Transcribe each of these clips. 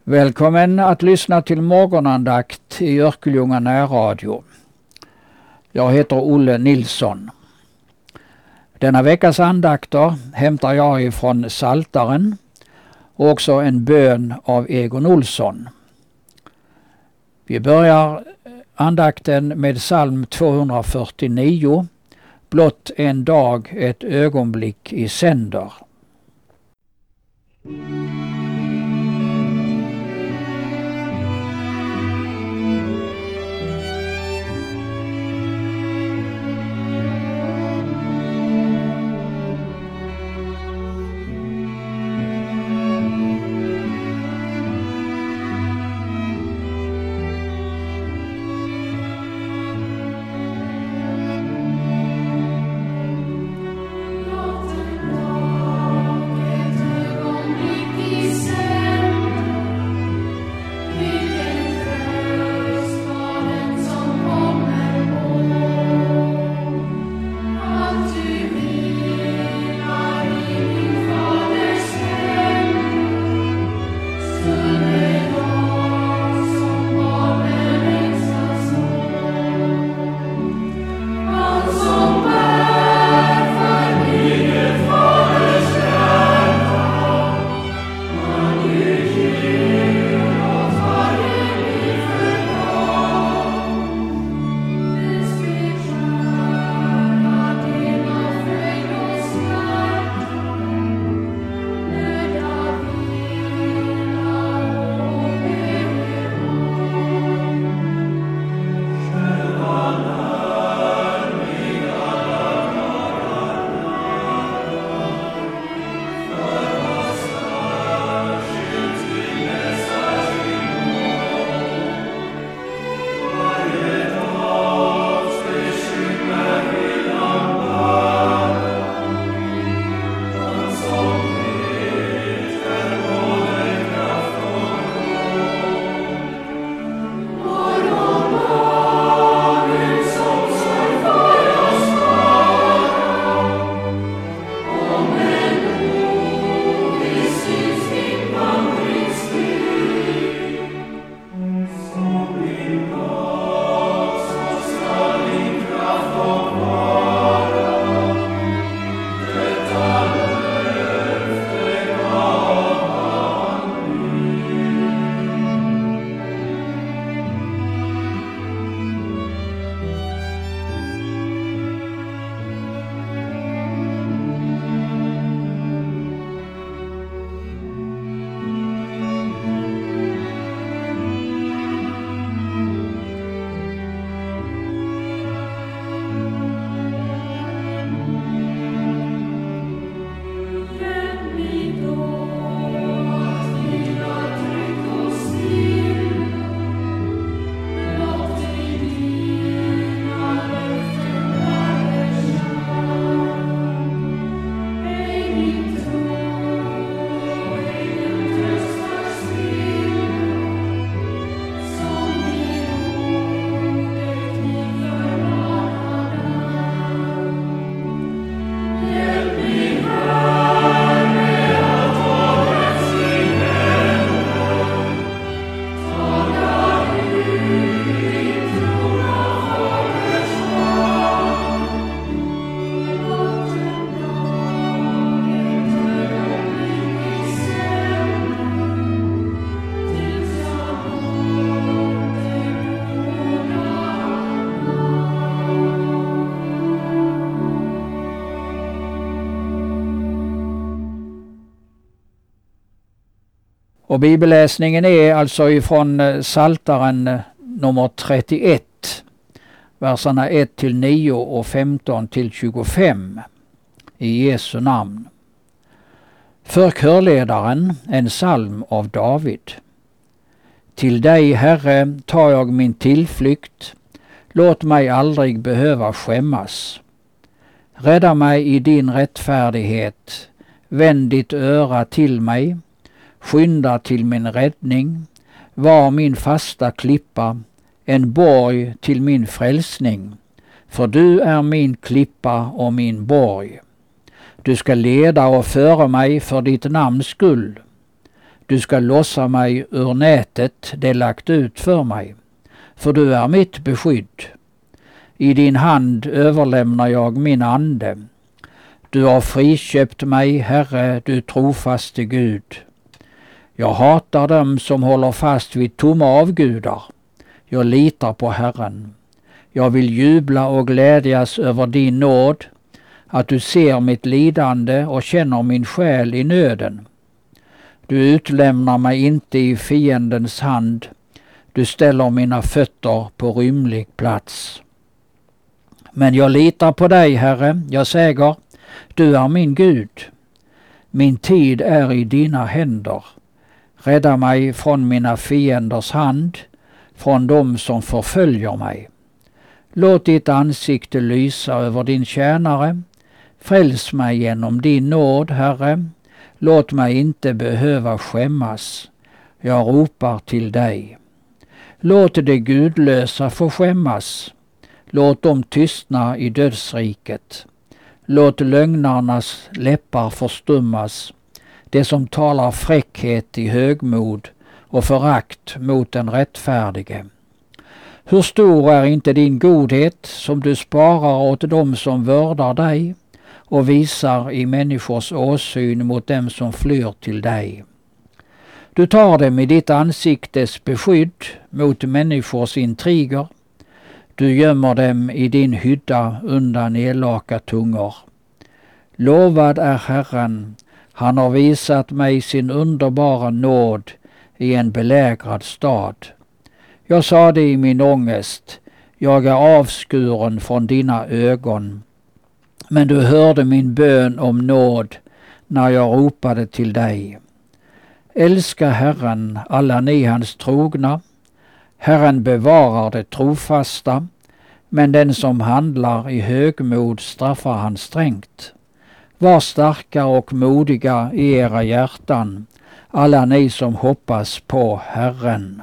Välkommen att lyssna till morgonandakt i Örkelljunga närradio. Jag heter Olle Nilsson. Denna veckas andakter hämtar jag ifrån Psaltaren och också en bön av Egon Olsson. Vi börjar andakten med psalm 249, blott en dag, ett ögonblick i sänder. Och bibelläsningen är alltså ifrån Psaltaren nummer 31, verserna 1-9 och 15-25 i Jesu namn. För körledaren en psalm av David. Till dig, Herre, tar jag min tillflykt. Låt mig aldrig behöva skämmas. Rädda mig i din rättfärdighet. Vänd ditt öra till mig. Skynda till min räddning. Var min fasta klippa, en borg till min frälsning. För du är min klippa och min borg. Du ska leda och föra mig för ditt namns skull. Du ska lossa mig ur nätet det lagt ut för mig, för du är mitt beskydd. I din hand överlämnar jag min ande. Du har friköpt mig, Herre, du trofaste Gud. Jag hatar dem som håller fast vid tomma avgudar. Jag litar på Herren. Jag vill jubla och glädjas över din nåd, att du ser mitt lidande och känner min själ i nöden. Du utlämnar mig inte i fiendens hand. Du ställer mina fötter på rymlig plats. Men jag litar på dig, Herre. Jag säger, du är min Gud. Min tid är i dina händer. Rädda mig från mina fienders hand, från dem som förföljer mig. Låt ditt ansikte lysa över din tjänare. Fräls mig genom din nåd, Herre. Låt mig inte behöva skämmas. Jag ropar till dig. Låt det gudlösa få skämmas. Låt dem tystna i dödsriket. Låt lögnarnas läppar förstummas, det som talar fräckhet i högmod och förakt mot den rättfärdige. Hur stor är inte din godhet som du sparar åt dem som vördar dig och visar i människors åsyn mot dem som flyr till dig. Du tar dem i ditt ansiktes beskydd mot människors intriger. Du gömmer dem i din hydda undan elaka tungor. Lovad är Herren, han har visat mig sin underbara nåd i en belägrad stad. Jag sade i min ångest, jag är avskuren från dina ögon. Men du hörde min bön om nåd när jag ropade till dig. Älska Herren, alla ni hans trogna. Herren bevarar det trofasta, men den som handlar i högmod straffar han strängt. Var starka och modiga i era hjärtan, alla ni som hoppas på Herren.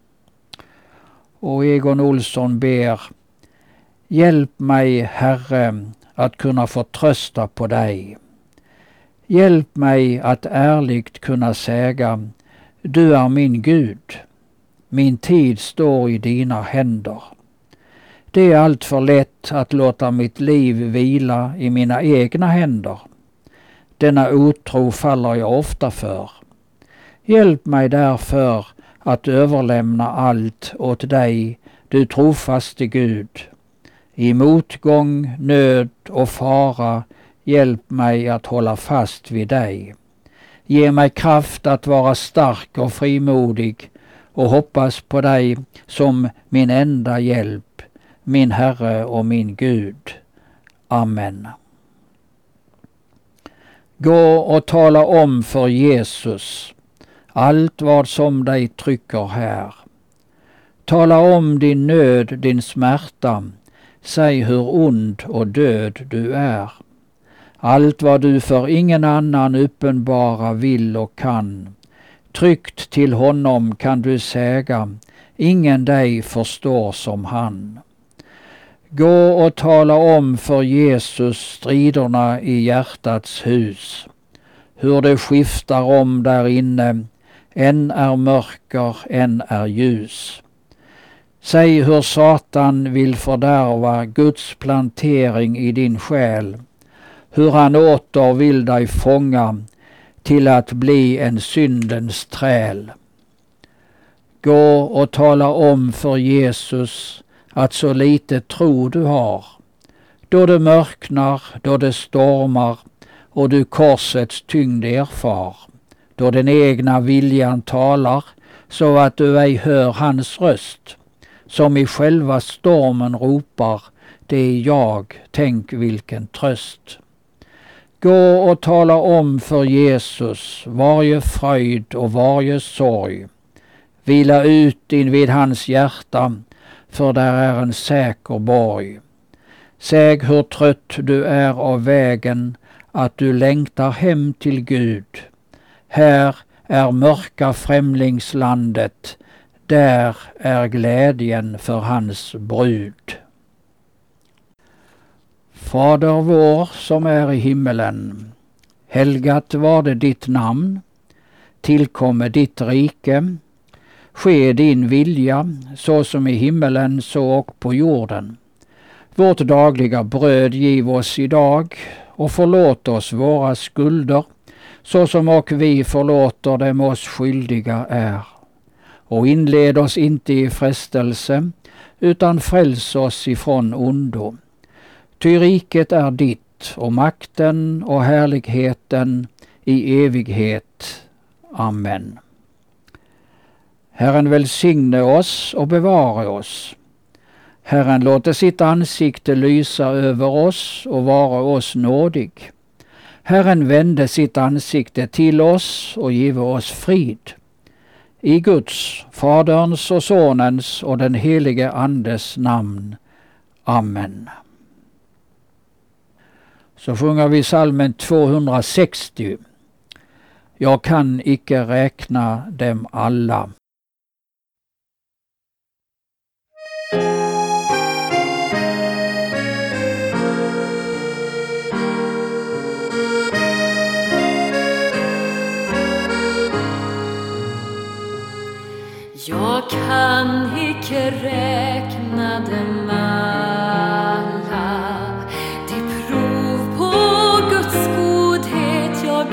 Och Egon Olsson ber, hjälp mig, Herre, att kunna förtrösta på dig. Hjälp mig att ärligt kunna säga, du är min Gud. Min tid står i dina händer. Det är allt för lätt att låta mitt liv vila i mina egna händer. Denna otro faller jag ofta för. Hjälp mig därför att överlämna allt åt dig, du trofaste Gud. I motgång, nöd och fara, hjälp mig att hålla fast vid dig. Ge mig kraft att vara stark och frimodig och hoppas på dig som min enda hjälp, min Herre och min Gud. Amen. Gå och tala om för Jesus allt vad som dig trycker här. Tala om din nöd, din smärta, säg hur ond och död du är. Allt vad du för ingen annan uppenbara vill och kan. Tryggt till honom kan du säga, ingen dig förstår som han. Gå och tala om för Jesus striderna i hjärtats hus. Hur det skiftar om där inne, en är mörker, en är ljus. Säg hur Satan vill fördärva Guds plantering i din själ. Hur han åter vill dig fånga till att bli en syndens träl. Gå och tala om för Jesus att så lite tro du har. Då det mörknar, då det stormar och du korsets tyngd erfar. Då den egna viljan talar så att du ej hör hans röst. Som i själva stormen ropar, det är jag, tänk vilken tröst. Gå och tala om för Jesus varje fröjd och varje sorg. Vila ut invid hans hjärta, för där är en säker borg. Säg hur trött du är av vägen, att du längtar hem till Gud. Här är mörka främlingslandet, där är glädjen för hans brud. Fader vår som är i himmelen, helgat var det ditt namn. tillkomme ditt rike. Ske din vilja, så som i himmelen så och på jorden. Vårt dagliga bröd giv oss idag, och förlåt oss våra skulder, så som och vi förlåter dem oss skyldiga är. Och inled oss inte i frestelse, utan fräls oss ifrån ondo. Ty riket är ditt, och makten och härligheten i evighet. Amen. Herren välsigne oss och bevara oss. Herren låter sitt ansikte lysa över oss och vara oss nådig. Herren vände sitt ansikte till oss och give oss frid. I Guds, Faderns och Sonens och den helige Andes namn. Amen. Så sjunger vi psalmen 260. Jag kan icke räkna dem alla. Jag kan icke räkna dem alla, det prov på Guds godhet jag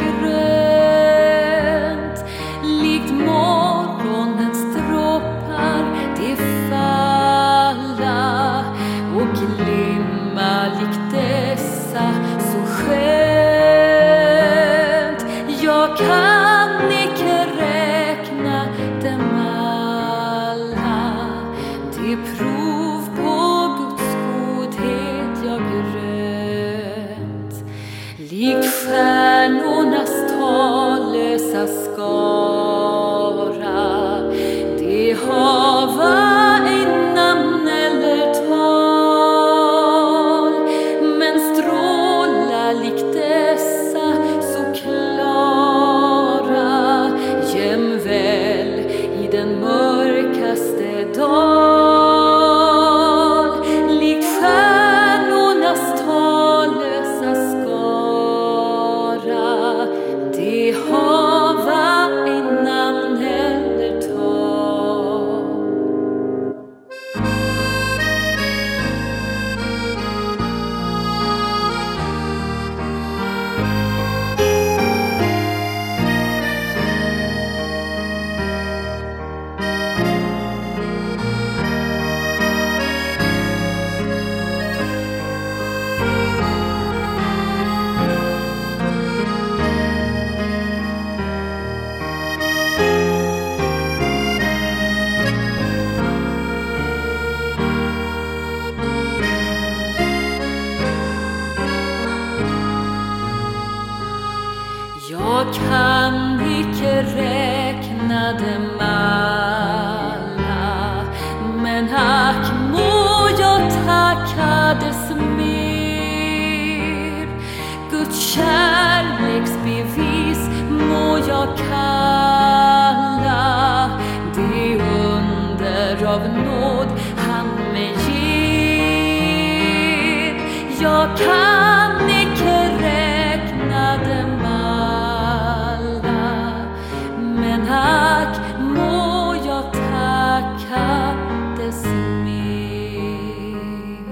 rönt. Likt morgonens droppar det falla och glimma likt dessa så skönt. Jag kan icke räkna dem det prov på Guds godhet jag rönt. Lik stjärnornas tallösa skara, det hava ej namn eller tal, men stråla likt dessa så klara, jämväl i den mörkaste dag. Jag kan icke räkna dem alla, men ack må jag tacka dess mer. Guds kärleksbevis må jag kalla, det under av nåd han mig ger. Jag kan icke räkna dem ack må jag tacka dess mer.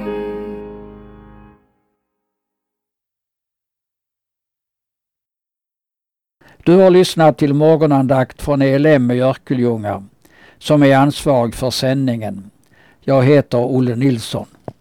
Du har lyssnat till morgonandakt från ELM i Örkelljunga, som är ansvarig för sändningen. Jag heter Olle Nilsson.